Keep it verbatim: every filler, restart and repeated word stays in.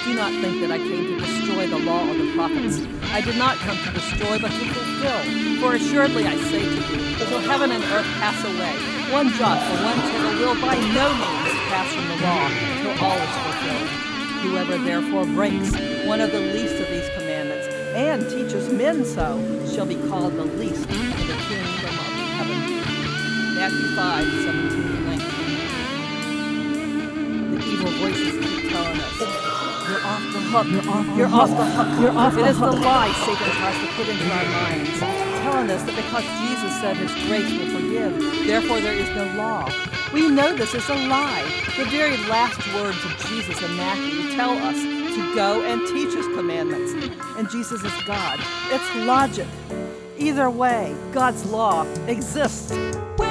Do not think that I came to destroy the law or the prophets. I did not come to destroy, but to fulfill. For assuredly I say to you, till heaven and earth pass away, one jot or one tittle will by no means pass from the law till all is fulfilled. Whoever therefore breaks one of the least of these commandments and teaches men so shall be called the least in the kingdom of heaven. Matthew five, seventeen to nineteen. The evil voices keep telling us, you're off the hook, you're off, you're off the hook, you're off the hook. It is the lie Satan tries to put into our minds, telling us that because Jesus said his grace will forgive, therefore there is no law. We know this is a lie. The very last words of Jesus in Matthew tell us to go and teach his commandments. And Jesus is God. It's logic. Either way, God's law exists.